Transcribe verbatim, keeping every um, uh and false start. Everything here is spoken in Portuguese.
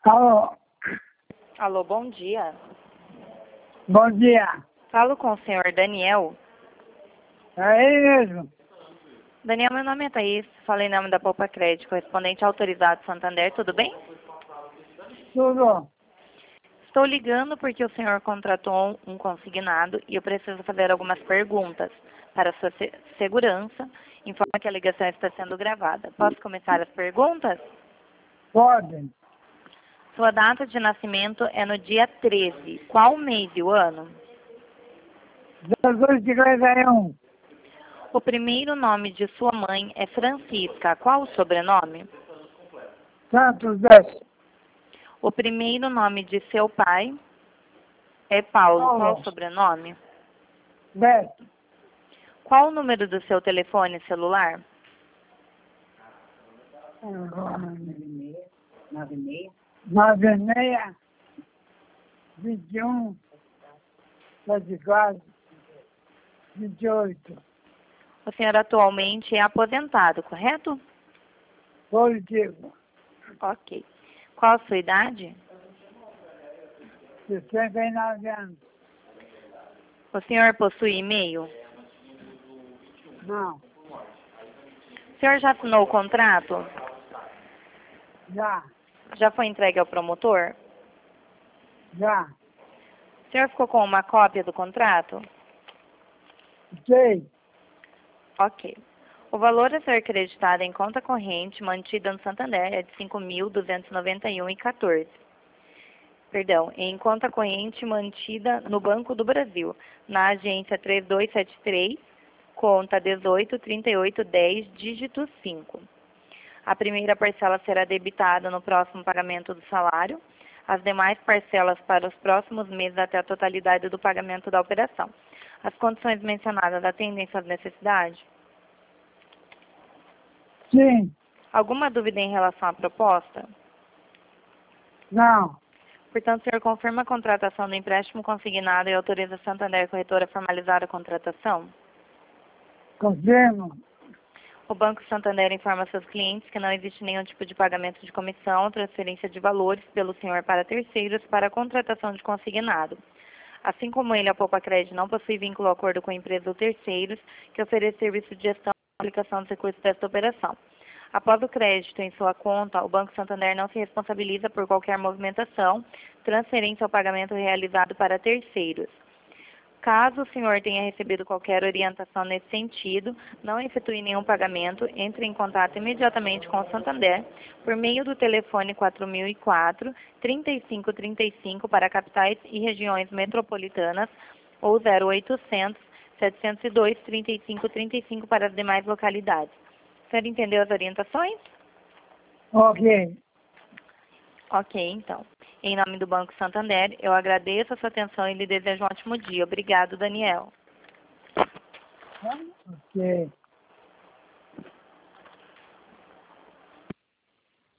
Alô, Alô, bom dia. bom dia. Falo com o senhor Daniel. É ele mesmo. Daniel, meu nome é Thaís, falei em nome da Poupa Crédito, correspondente autorizado Santander, tudo bem? Tudo. Estou ligando porque o senhor contratou um consignado e eu preciso fazer algumas perguntas para sua se- segurança. Informa que a ligação está sendo gravada. Posso começar as perguntas? Pode. Sua data de nascimento é no dia treze. Qual o mês e o ano? Jesus de cinquenta e um. O primeiro nome de sua mãe é Francisca. Qual o sobrenome? Santos dez. O primeiro nome de seu pai é Paulo. Paulo. Qual o sobrenome? Beto. Qual o número do seu telefone celular? Nove e meia. Vinte e um. Vinte e quatro. Vinte e oito. O senhor atualmente é aposentado, correto? Positivo. Ok. Qual a sua idade? Sessenta e nove anos. O senhor possui e-mail? Não. O senhor já assinou o contrato? Já. Já foi entregue ao promotor? Já. O senhor ficou com uma cópia do contrato? Sei. Ok. O valor a ser creditado em conta corrente mantida no Santander é de cinco mil duzentos e noventa e um reais e quatorze centavos. Perdão, em conta corrente mantida no Banco do Brasil, na agência três dois sete três, conta dezoito, trinta e oito, dez, dígito cinco. A primeira parcela será debitada no próximo pagamento do salário, as demais parcelas para os próximos meses até a totalidade do pagamento da operação. As condições mencionadas atendem suas necessidades? Sim. Alguma dúvida em relação à proposta? Não. Portanto, o senhor confirma a contratação do empréstimo consignado e autoriza a Santander Corretora a formalizar a contratação? Confirmo. O Banco Santander informa seus clientes que não existe nenhum tipo de pagamento de comissão ou transferência de valores pelo senhor para terceiros para a contratação de consignado. Assim como ele, a Poupa Crédito não possui vínculo ou acordo com empresas ou terceiros que ofereçam serviço de gestão e aplicação dos recursos desta operação. Após o crédito em sua conta, o Banco Santander não se responsabiliza por qualquer movimentação, transferência ou pagamento realizado para terceiros. Caso o senhor tenha recebido qualquer orientação nesse sentido, não efetue nenhum pagamento, entre em contato imediatamente com o Santander por meio do telefone quatro mil e quatro, trinta e cinco trinta e cinco para capitais e regiões metropolitanas ou zero oitocentos, setecentos e dois, trinta e cinco trinta e cinco para as demais localidades. O senhor entendeu as orientações? Ok. Ok, então. Em nome do Banco Santander, eu agradeço a sua atenção e lhe desejo um ótimo dia. Obrigado, Daniel. Ok.